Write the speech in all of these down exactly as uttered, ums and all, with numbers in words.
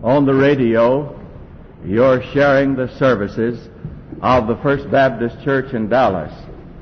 on the radio, you're sharing the services of the First Baptist Church in Dallas.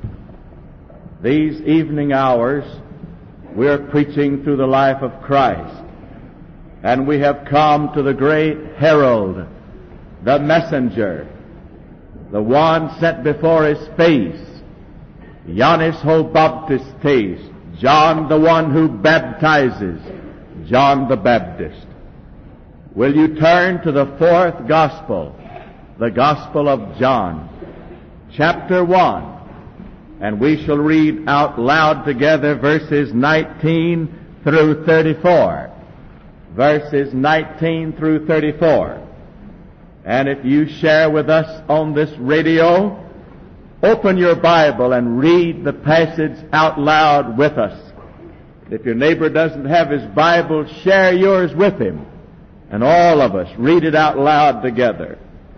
These evening hours, we're preaching through the life of Christ, and we have come to the great herald, the messenger, the one sent before his face, Johannes ho Baptistes, John the one who baptizes, John the Baptist. Will you turn to the fourth gospel, the Gospel of John, chapter one, and we shall read out loud together verses nineteen through thirty-four. Verses nineteen through thirty-four. And if you share with us on this radio, open your Bible and read the passage out loud with us. If your neighbor doesn't have his Bible, share yours with him. And all of us read it out loud together.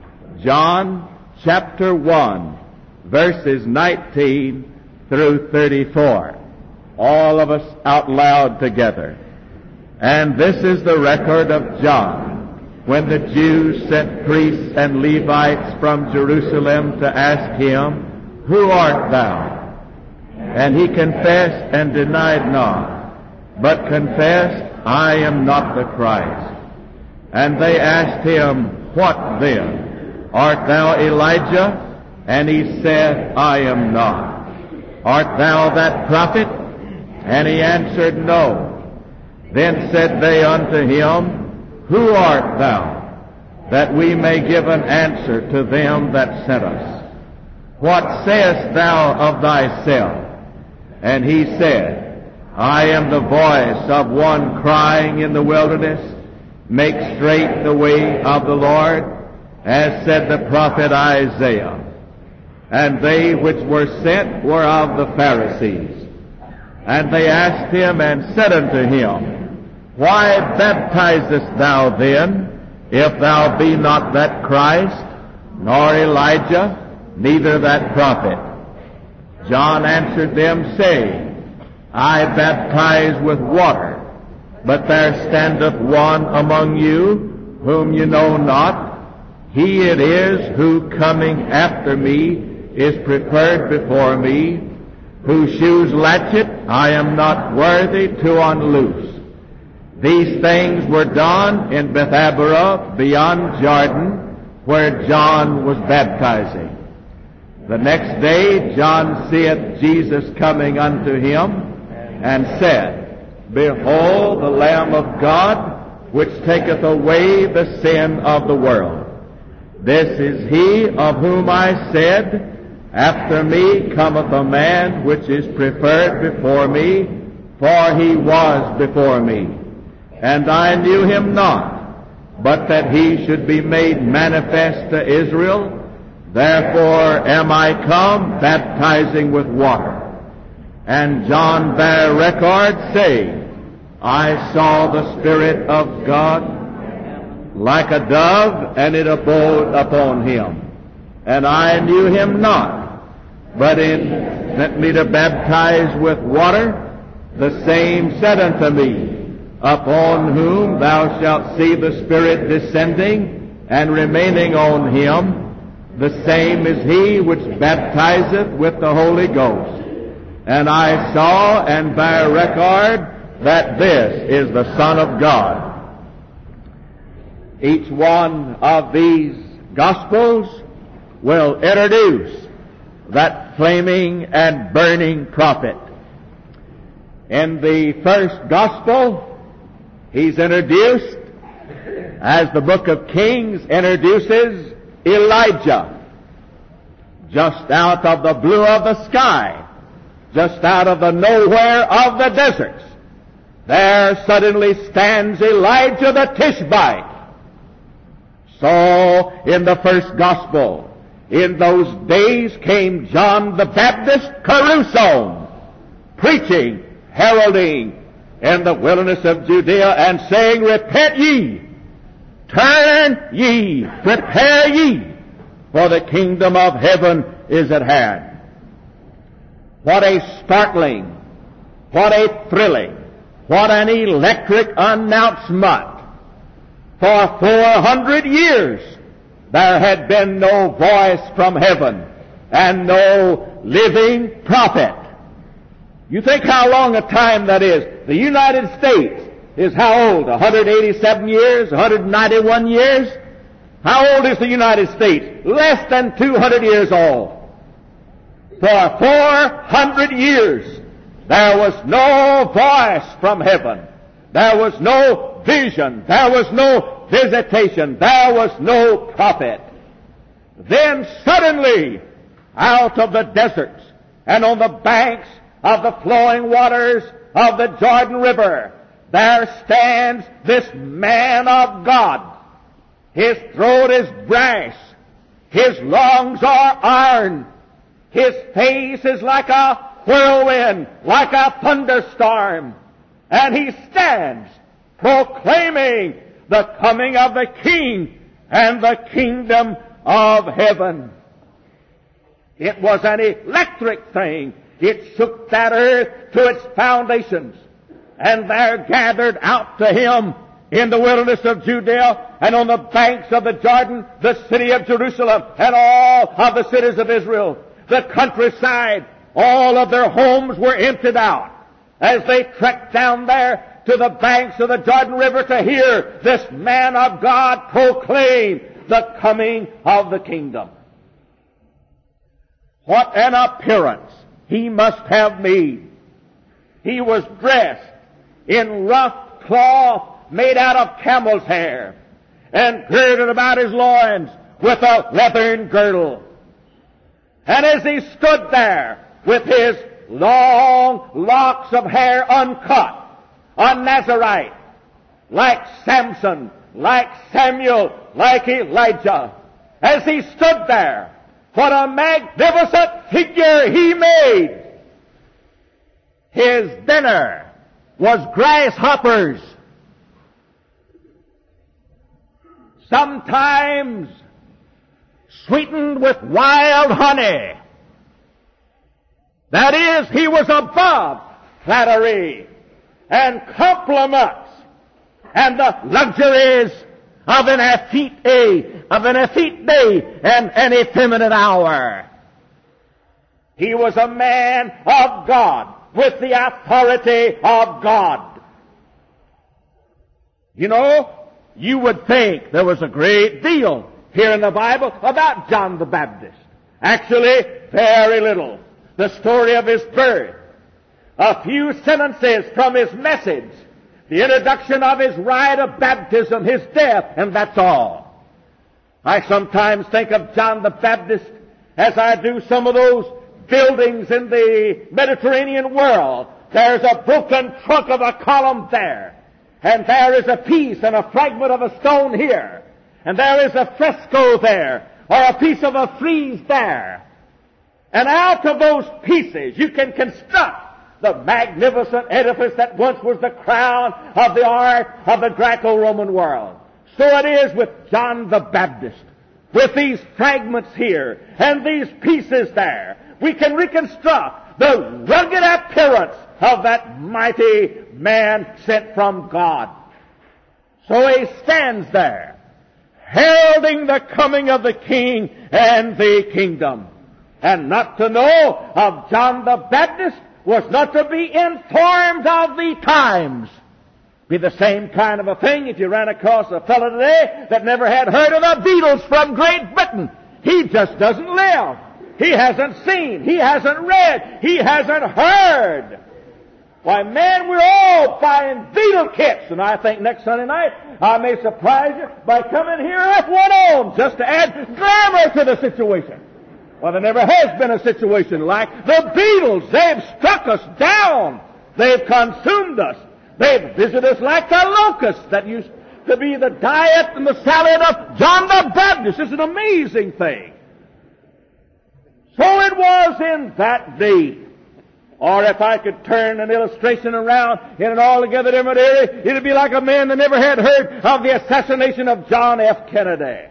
John chapter one, verses nineteen through thirty-four. All of us out loud together. And this is the record of John, when the Jews sent priests and Levites from Jerusalem to ask him, "Who art thou?" And he confessed and denied not, but confessed, "I am not the Christ." And they asked him, "What then? Art thou Elijah?" And he said, "I am not." "Art thou that prophet?" And he answered, "No." Then said they unto him, "Who art thou? That we may give an answer to them that sent us. What sayest thou of thyself?" And he said, "I am the voice of one crying in the wilderness, Make straight the way of the Lord, as said the prophet Isaiah." And they which were sent were of the Pharisees. And they asked him and said unto him, "Why baptizest thou then, if thou be not that Christ, nor Elijah, neither that prophet?" John answered them, saying, "I baptize with water, but there standeth one among you, whom you know not. He it is who coming after me is preferred before me, whose shoes latchet I am not worthy to unloose." These things were done in Bethabara beyond Jordan, where John was baptizing. The next day John seeth Jesus coming unto him, and said, "Behold the Lamb of God, which taketh away the sin of the world. This is he of whom I said, After me cometh a man which is preferred before me, for he was before me. And I knew him not, but that he should be made manifest to Israel. Therefore am I come baptizing with water." And John bare record, saying, "I saw the Spirit of God like a dove, and it abode upon him. And I knew him not, but it sent me to baptize with water. The same said unto me, Upon whom thou shalt see the Spirit descending and remaining on him, the same is he which baptizeth with the Holy Ghost. And I saw and bear record that this is the Son of God." Each one of these Gospels will introduce that flaming and burning prophet. In the first Gospel, he's introduced, as the book of Kings introduces, Elijah, just out of the blue of the sky, just out of the nowhere of the deserts. There suddenly stands Elijah the Tishbite. So, in the first Gospel, in those days came John the Baptist Caruso, preaching, heralding in the wilderness of Judea, and saying, "Repent ye, turn ye, prepare ye, for the kingdom of heaven is at hand." What a startling, what a thrilling, what an electric announcement For four hundred years there had been no voice from heaven and no living prophet. You think how long a time that is. The United States is how old? one hundred eighty-seven years? one hundred ninety-one years? How old is the United States? Less than two hundred years old. For four hundred years there was no voice from heaven. There was no vision. There was no visitation. There was no prophet. Then suddenly, out of the deserts and on the banks of the flowing waters of the Jordan River, there stands this man of God. His throat is brass. His lungs are iron. His face is like a whirlwind, like a thunderstorm. And he stands proclaiming the coming of the King and the kingdom of heaven. It was an electric thing. It shook that earth to its foundations. And there gathered out to him in the wilderness of Judea and on the banks of the Jordan, the city of Jerusalem and all of the cities of Israel, the countryside. All of their homes were emptied out as they trekked down there to the banks of the Jordan River to hear this man of God proclaim the coming of the kingdom. What an appearance he must have made. He was dressed in rough cloth made out of camel's hair and girded about his loins with a leathern girdle. And as he stood there with his long locks of hair uncut, a Nazarite, like Samson, like Samuel, like Elijah, as he stood there, what a magnificent figure he made. His dinner was grasshoppers, sometimes sweetened with wild honey. That is, he was above flattery and compliments and the luxuries of an effete day, of an effete day and an effeminate hour. He was a man of God with the authority of God. You know, you would think there was a great deal here in the Bible about John the Baptist. Actually, very little. The story of his birth, a few sentences from his message, the introduction of his rite of baptism, his death, and that's all. I sometimes think of John the Baptist as I do some of those buildings in the Mediterranean world. There's a broken trunk of a column there, and there is a piece and a fragment of a stone here, and there is a fresco there, or a piece of a frieze there. And out of those pieces you can construct the magnificent edifice that once was the crown of the art of the Greco-Roman world. So it is with John the Baptist. With these fragments here and these pieces there, we can reconstruct the rugged appearance of that mighty man sent from God. So he stands there, heralding the coming of the King and the kingdom. And not to know of John the Baptist was not to be informed of the times. Be the same kind of a thing if you ran across a fellow today that never had heard of the Beatles from Great Britain. He just doesn't live. He hasn't seen. He hasn't read. He hasn't heard. Why, man, we're all buying Beatle kits. And I think next Sunday night I may surprise you by coming here with one on just to add glamour to the situation. Well, there never has been a situation like the Beatles. They've struck us down. They've consumed us. They've visited us like the locusts that used to be the diet and the salad of John the Baptist. It's an amazing thing. So it was in that day. Or if I could turn an illustration around in an altogether different area, it'd be like a man that never had heard of the assassination of John F. Kennedy.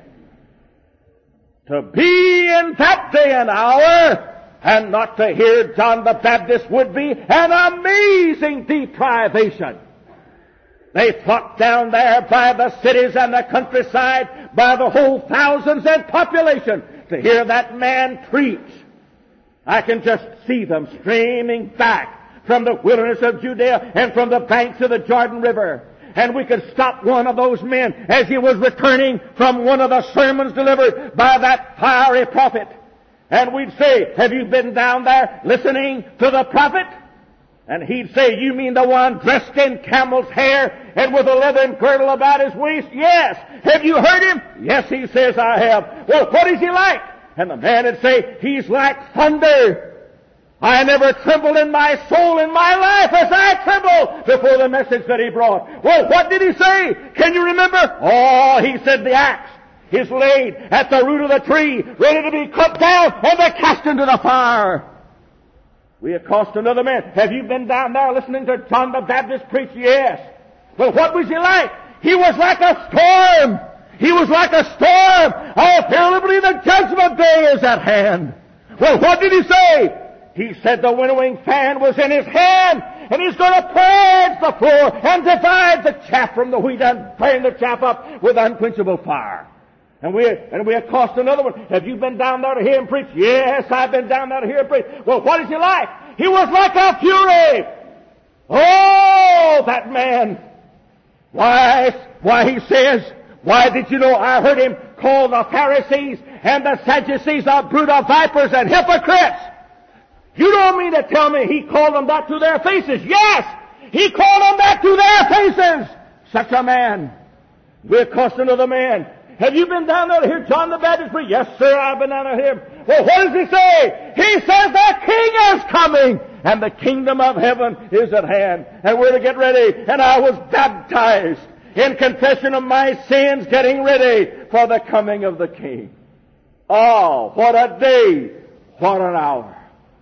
To be in that day and hour and not to hear John the Baptist would be an amazing deprivation. They flocked down there by the cities and the countryside, by the whole thousands and population, to hear that man preach. I can just see them streaming back from the wilderness of Judea and from the banks of the Jordan River. And we could stop one of those men as he was returning from one of the sermons delivered by that fiery prophet. And we'd say, have you been down there listening to the prophet? And he'd say, you mean the one dressed in camel's hair and with a leathern girdle about his waist? Yes. Have you heard him? Yes, he says, I have. Well, what is he like? And the man would say, he's like thunder. I never trembled in my soul in my life as I trembled before the message that he brought. Well, what did he say? Can you remember? Oh, he said the axe is laid at the root of the tree, ready to be cut down and be cast into the fire. We accost another man. Have you been down there listening to John the Baptist preach? Yes. Well, what was he like? He was like a storm. He was like a storm. I verily believe the judgment day is at hand. Well, what did he say? He said the winnowing fan was in his hand, and he's going to purge the floor and divide the chaff from the wheat and burn the chaff up with unquenchable fire. And we and we accost another one. Have you been down there to hear him preach? Yes, I've been down there to hear him preach. Well, what is he like? He was like a fury. Oh, that man. Why, why he says, why did you know I heard him call the Pharisees and the Sadducees a brood of vipers and hypocrites? You don't mean to tell me he called them that to their faces? Yes! He called them that to their faces! Such a man. We accost another man. Have you been down there to hear John the Baptist preach? Yes, sir, I've been down there to hear him. Well, what does he say? He says the King is coming, and the kingdom of heaven is at hand, and we're to get ready. And I was baptized in confession of my sins, getting ready for the coming of the King. Oh, what a day! What an hour!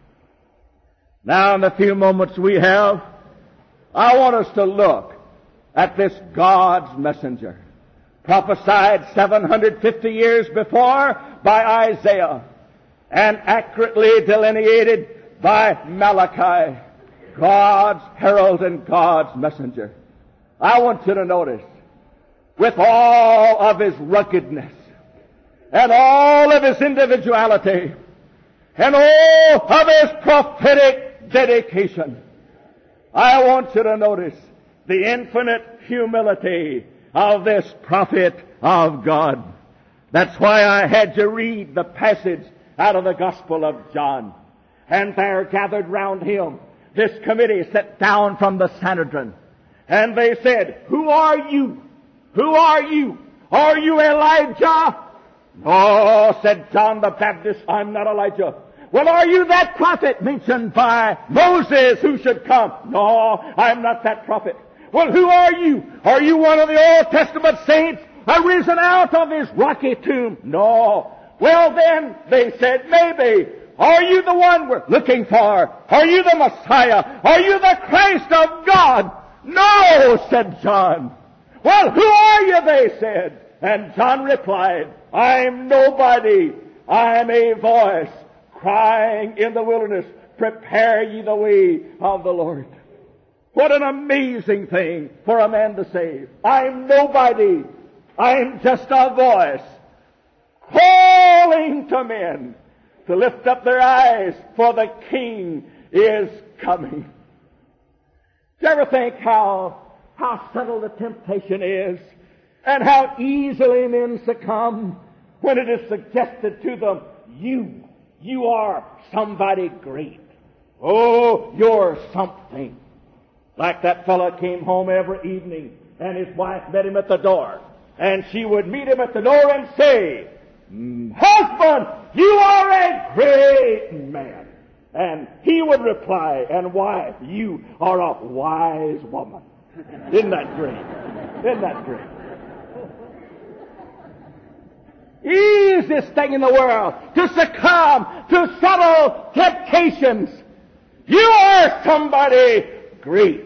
Now, in the few moments we have, I want us to look at this God's messenger, prophesied seven hundred fifty years before by Isaiah, and accurately delineated by Malachi, God's herald and God's messenger. I want you to notice, with all of his ruggedness, and all of his individuality, and all of his prophetic dedication, I want you to notice the infinite humility of this prophet of God. That's why I had you read the passage out of the Gospel of John. And there gathered round him this committee set down from the Sanhedrin. And they said, who are you? Who are you? Are you Elijah? No, said John the Baptist, I'm not Elijah. Well, are you that prophet mentioned by Moses who should come? No, I'm not that prophet. Well, who are you? Are you one of the Old Testament saints arisen out of his rocky tomb? No. Well, then, they said, maybe. Are you the one we're looking for? Are you the Messiah? Are you the Christ of God? No, said John. Well, who are you, they said. And John replied, I'm nobody. I'm a voice crying in the wilderness, prepare ye the way of the Lord. What an amazing thing for a man to say. I'm nobody. I'm just a voice calling to men to lift up their eyes, for the King is coming. Do you ever think how, how subtle the temptation is, and how easily men succumb when it is suggested to them, you You are somebody great. Oh, you're something. Like that fellow came home every evening, and his wife met him at the door. And she would meet him at the door and say, husband, you are a great man. And he would reply, and wife, you are a wise woman. Isn't that great? Isn't that great? Easiest thing in the world to succumb to subtle temptations. You are somebody great.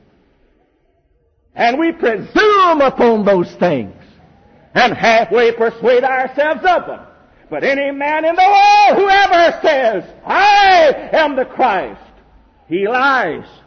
And we presume upon those things and halfway persuade ourselves of them. But any man in the world who ever says, I am the Christ, he lies.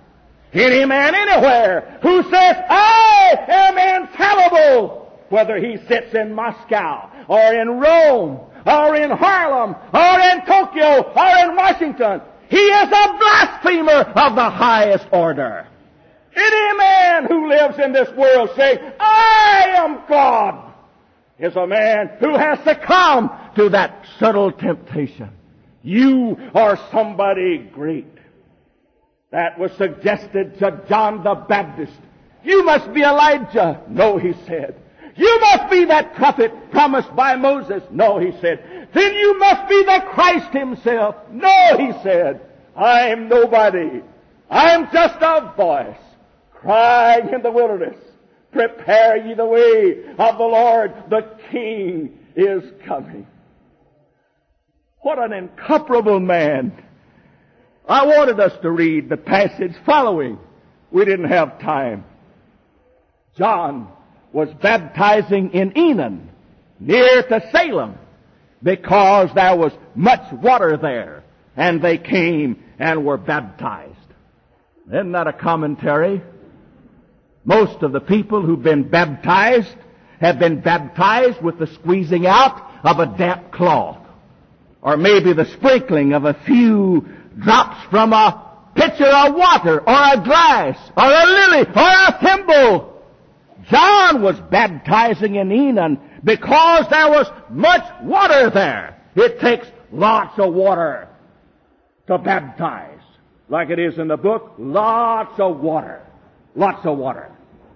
Any man anywhere who says, I am infallible, whether he sits in Moscow or in Rome or in Harlem or in Tokyo or in Washington, he is a blasphemer of the highest order. Any man who lives in this world saying, I am God, is a man who has succumbed to that subtle temptation. You are somebody great. That was suggested to John the Baptist. You must be Elijah. No, he said. You must be that prophet promised by Moses. No, he said. Then you must be the Christ himself. No, he said. I'm nobody. I'm just a voice crying in the wilderness. Prepare ye the way of the Lord. The King is coming. What an incomparable man. I wanted us to read the passage following. We didn't have time. John was baptizing in Enon, near to Salem, because there was much water there, and they came and were baptized. Isn't that a commentary? Most of the people who've been baptized have been baptized with the squeezing out of a damp cloth, or maybe the sprinkling of a few drops from a pitcher of water, or a glass, or a lily, or a thimble. John was baptizing in Enon because there was much water there. It takes lots of water to baptize. Like it is in the book, lots of water. Lots of water.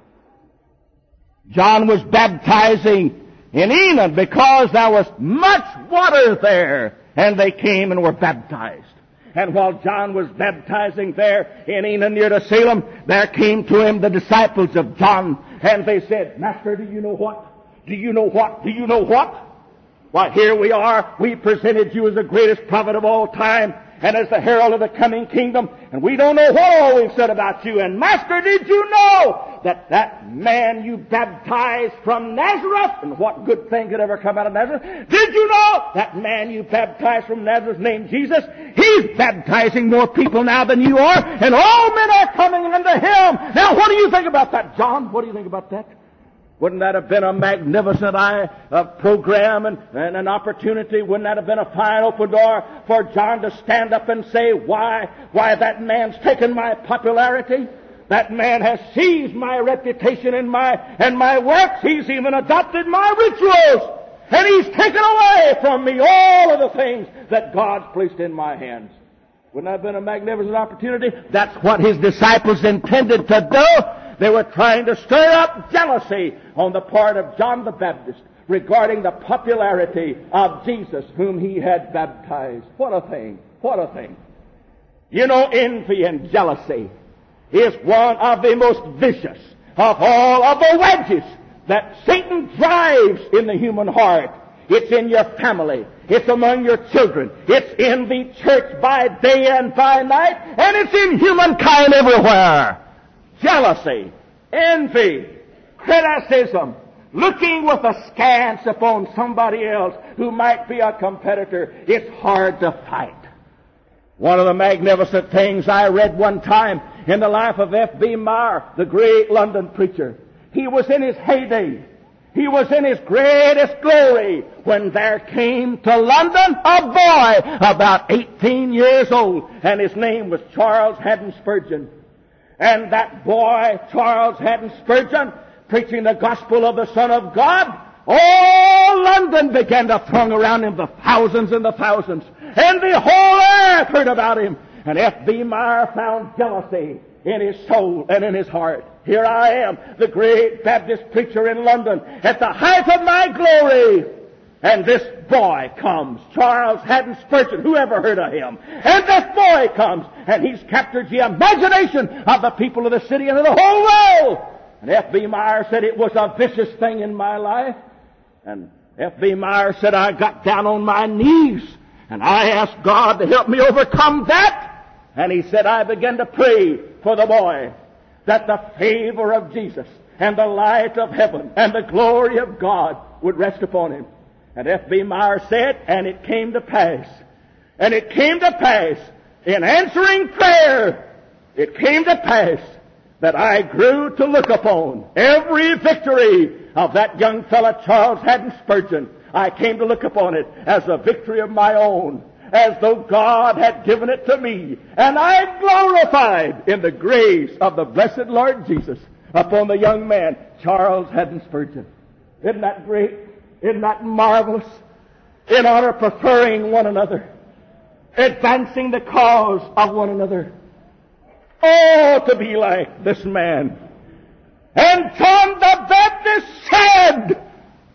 John was baptizing in Enon because there was much water there, and they came and were baptized. And while John was baptizing there in Enon near to Salem, there came to him the disciples of John, and they said, Master, do you know what? Do you know what? Do you know what? Why, here we are. We presented you as the greatest prophet of all time, and as the herald of the coming kingdom, and we don't know what all we've said about you. And Master, did you know that that man you baptized from Nazareth, and what good thing could ever come out of Nazareth? Did you know that man you baptized from Nazareth named Jesus? He's baptizing more people now than you are, and all men are coming unto him. Now, what do you think about that, John? What do you think about that? Wouldn't that have been a magnificent uh, program and, and an opportunity? Wouldn't that have been a fine open door for John to stand up and say, why, why that man's taken my popularity? That man has seized my reputation and my, and my works. He's even adopted my rituals. And he's taken away from me all of the things that God's placed in my hands. Wouldn't that have been a magnificent opportunity? That's what his disciples intended to do. They were trying to stir up jealousy on the part of John the Baptist regarding the popularity of Jesus whom he had baptized. What a thing. What a thing. You know, envy and jealousy is one of the most vicious of all of the wedges that Satan drives in the human heart. It's in your family. It's among your children. It's in the church by day and by night. And it's in humankind everywhere. Jealousy, envy, criticism, looking with askance upon somebody else who might be a competitor. It's hard to fight. One of the magnificent things I read one time in the life of F B Meyer, the great London preacher. He was in his heyday. He was in his greatest glory when there came to London a boy about eighteen years old, and his name was Charles Haddon Spurgeon. And that boy, Charles Haddon Spurgeon, preaching the gospel of the Son of God, all London began to throng around him, the thousands and the thousands. And the whole earth heard about him. And F B Meyer found jealousy in his soul and in his heart. Here I am, the great Baptist preacher in London, at the height of my glory. And this boy comes, Charles Haddon Spurgeon, who ever heard of him? And this boy comes, and he's captured the imagination of the people of the city and of the whole world. And F B Meyer said it was a vicious thing in my life. And F B Meyer said I got down on my knees, and I asked God to help me overcome that. And he said I began to pray for the boy, that the favor of Jesus and the light of heaven and the glory of God would rest upon him. And F B Meyer said, and it came to pass. And it came to pass in answering prayer it came to pass that I grew to look upon every victory of that young fellow Charles Haddon Spurgeon. I came to look upon it as a victory of my own, as though God had given it to me. And I glorified in the grace of the blessed Lord Jesus upon the young man, Charles Haddon Spurgeon. Isn't that great? Isn't that marvelous? In honor preferring one another, advancing the cause of one another. Oh, to be like this man. And John the Baptist said,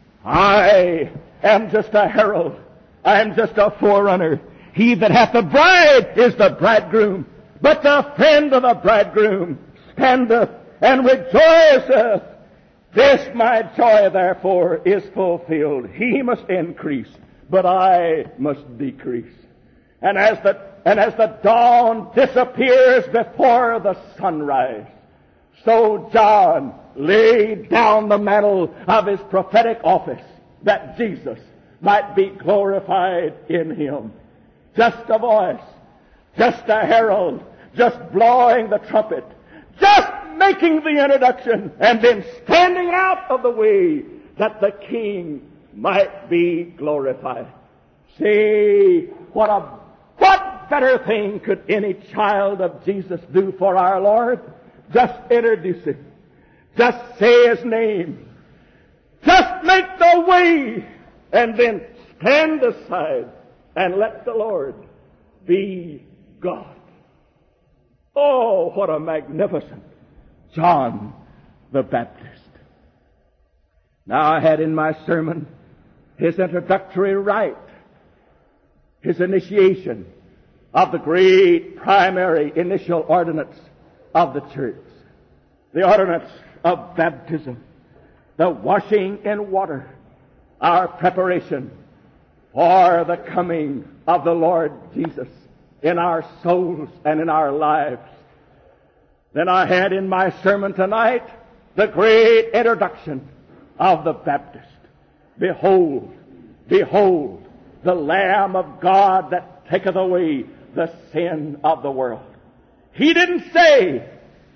I am just a herald. I am just a forerunner. He that hath the bride is the bridegroom. But the friend of the bridegroom standeth and rejoiceth. This my joy, therefore, is fulfilled. He must increase, but I must decrease. And as the, and as the dawn disappears before the sunrise, so John laid down the mantle of his prophetic office that Jesus might be glorified in him. Just a voice, just a herald, just blowing the trumpet, just making the introduction, and then standing out of the way that the King might be glorified. See, what a what better thing could any child of Jesus do for our Lord? Just introduce him. Just say his name. Just make the way, and then stand aside and let the Lord be God. Oh, what a magnificent John the Baptist. Now, I had in my sermon his introductory rite, his initiation of the great primary initial ordinance of the church, the ordinance of baptism, the washing in water, our preparation for the coming of the Lord Jesus in our souls and in our lives. Then I had in my sermon tonight the great introduction of the Baptist. Behold, behold, the Lamb of God that taketh away the sin of the world. He didn't say,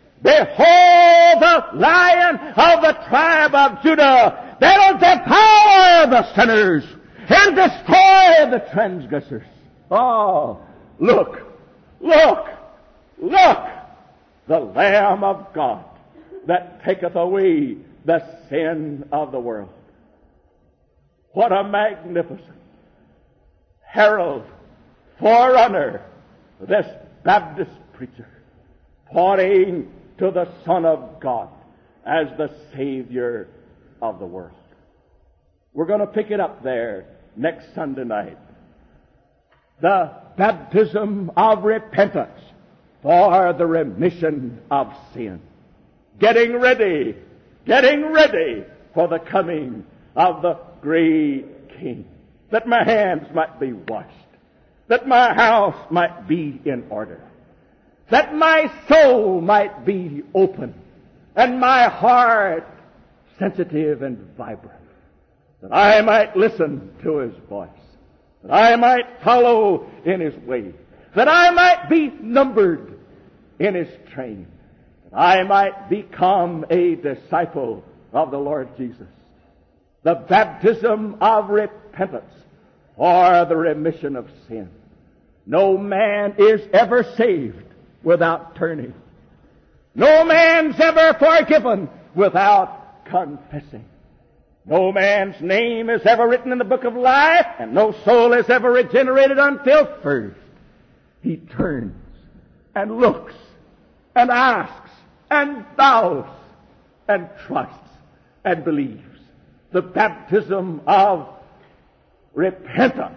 behold the Lion of the tribe of Judah that'll devour the sinners and destroy the transgressors. Oh, look, look, look, the Lamb of God that taketh away the sin of the world. What a magnificent herald, forerunner, this Baptist preacher, pointing to the Son of God as the Savior of the world. We're going to pick it up there next Sunday night. The baptism of repentance for the remission of sin. Getting ready, getting ready for the coming of the great King. That my hands might be washed, that my house might be in order, that my soul might be open, and my heart sensitive and vibrant, that I might listen to His voice, that I might follow in His way, that I might be numbered in His train, that I might become a disciple of the Lord Jesus. The baptism of repentance for the remission of sin. No man is ever saved without turning. No man's ever forgiven without confessing. No man's name is ever written in the book of life, and no soul is ever regenerated until first he turns and looks and asks and vows and trusts and believes. The baptism of repentance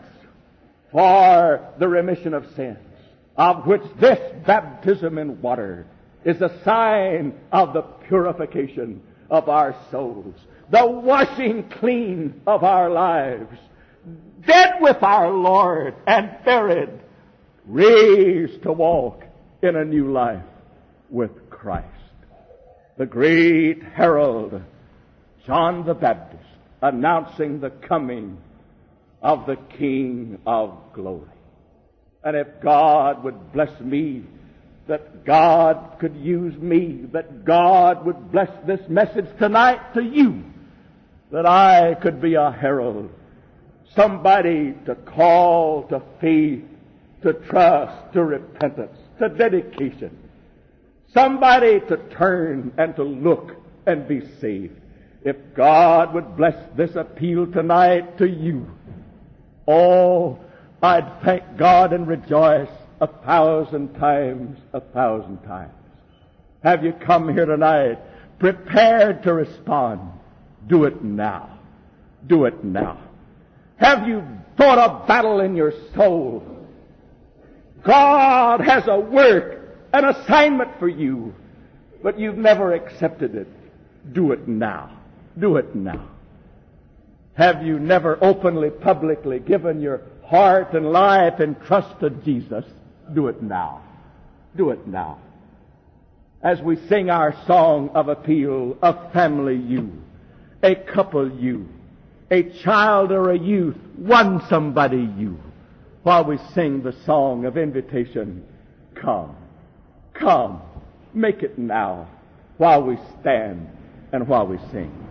for the remission of sins, of which this baptism in water is a sign of the purification of our souls, the washing clean of our lives, dead with our Lord and buried, raised to walk in a new life with Christ. The great herald, John the Baptist, announcing the coming of the King of glory. And if God would bless me that God could use me, that God would bless this message tonight to you, that I could be a herald, somebody to call to faith, to trust, to repentance, to dedication, somebody to turn and to look and be saved. If God would bless this appeal tonight to you, oh, I'd thank God and rejoice a thousand times, a thousand times. Have you come here tonight prepared to respond? Do it now. Do it now. Have you fought a battle in your soul? God has a work, an assignment for you, but you've never accepted it. Do it now. Do it now. Have you never openly, publicly given your heart and life and trust to Jesus? Do it now. Do it now. As we sing our song of appeal, a family you, a couple you, a child or a youth, one somebody you, while we sing the song of invitation, come, come, make it now, while we stand and while we sing.